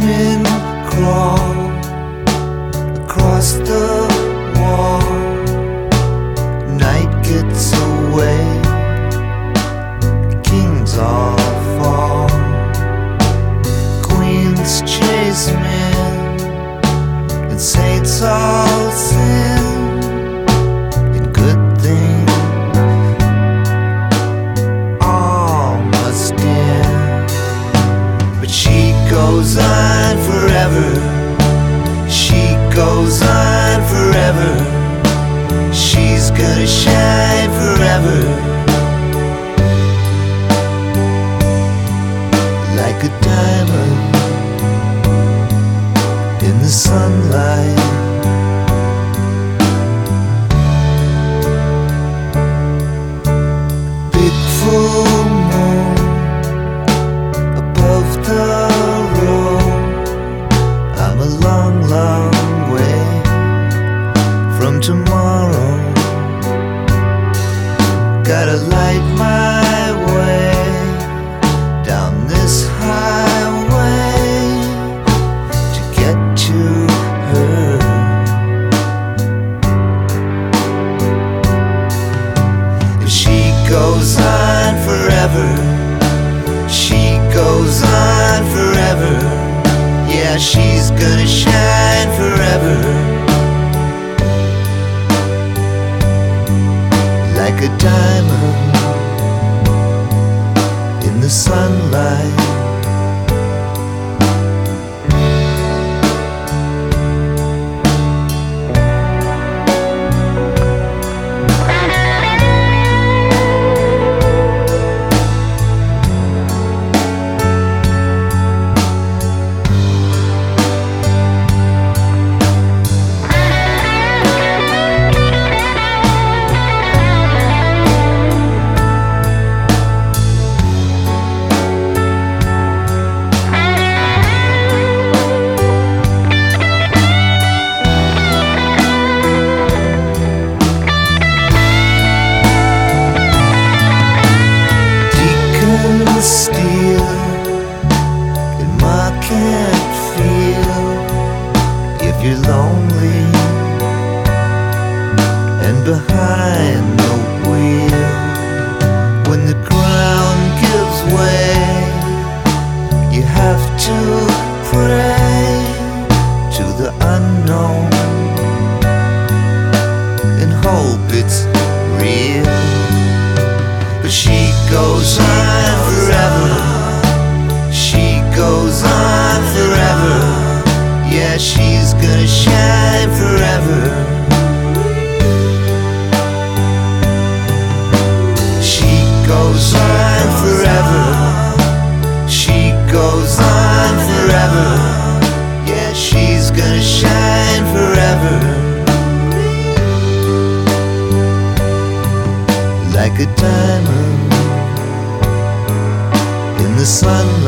children crawl across the wall. Night gets away, kings all fall. Queens chase men, and saints all sin. And good things all must end. But she goes on forever. She goes on forever. She's gonna shine forever, like a diamond in the sunlight. Big full moon above the road. I'm a long, long way from tomorrow. Gotta light my way down this highway to get to her. If she goes on forever, she goes on forever. Yeah, she's gonna shine forever, like a diamond in the sunlight. Steel and I can't feel if you're lonely and behind the wheel. When the ground gives way, you have to pray to the unknown and hope it's real. But she goes on forever. She goes on forever. Yeah, she's gonna shine forever. She goes on forever. She goes on forever. Yeah, she's gonna shine forever, like a diamond in the sun.